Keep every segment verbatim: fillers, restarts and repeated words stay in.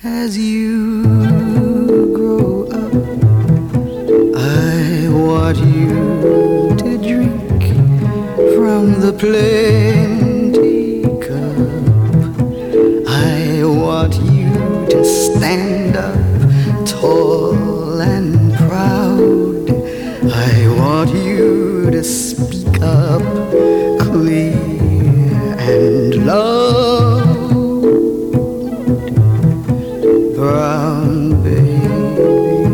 As you grow up, I want you to drink from the plenty cup. I want you to stand up tall and proud. I want you to speak up clear and loud. Brown baby,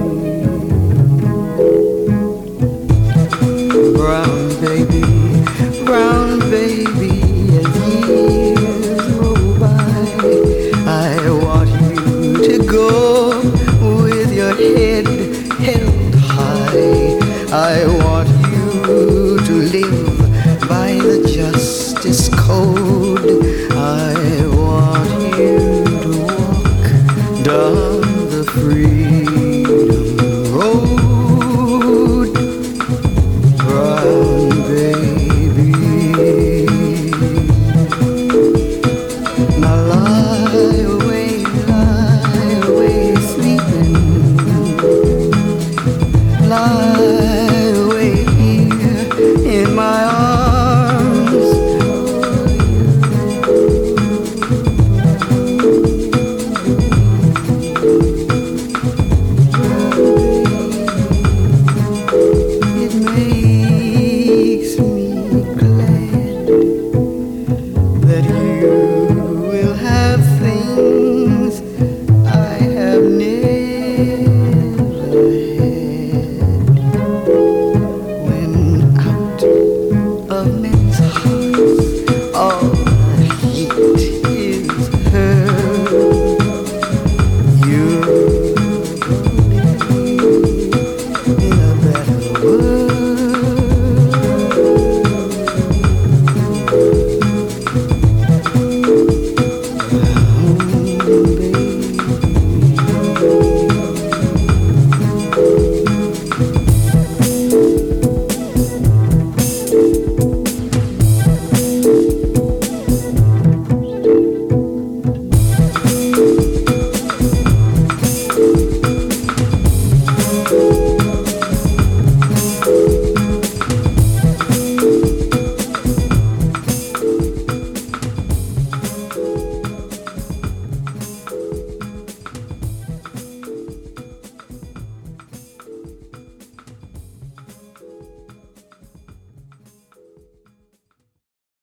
brown baby, brown baby, as years roll by, I want you to go with your head held high. I want you to live by the justice code. I want you to walk down the freeway